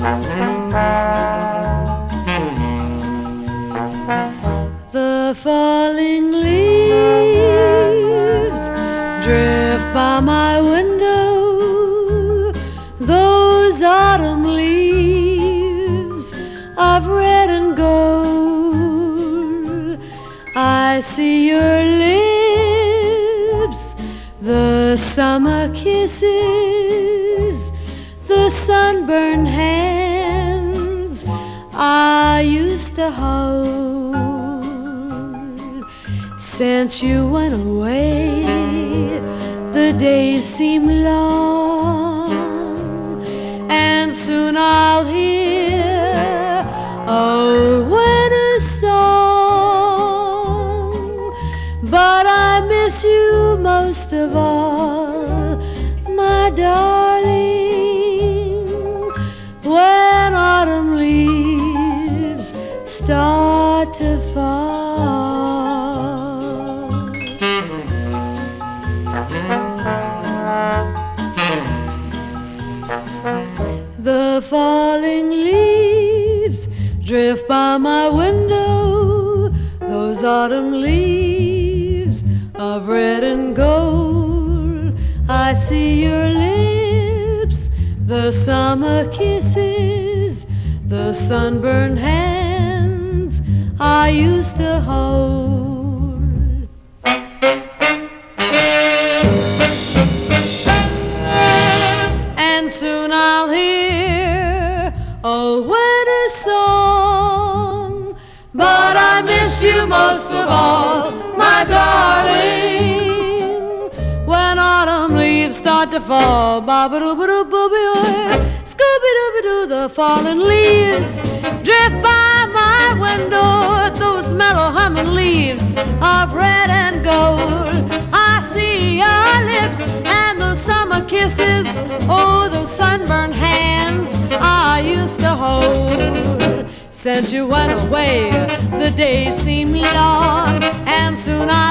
The falling leaves drift by my window, those autumn leaves of red and gold. I see your lips, the summer kisses, the sunburned hands I used to hold. Since you went away, the days seem long, and soon I'll hear a winter song. But I miss you most of all, my darling, when autumn leaves start to fall. The falling leaves drift by my window, those autumn leaves of red and gold. I see your lips, the summer kisses, the sunburned hands I used to hold. And soon I'll hear a winter song, but I miss you most of all, my darling, when autumn leaves start to fall. Ba-ba-doo-ba-doo-boo-bee-oy, Scooby-Dooby-Doo, the fallen leaves drift by my window, those mellow humming leaves of red and gold. I see your lips and those summer kisses, oh, those sunburned hands I used to hold. Since you went away, the days seem long, and soon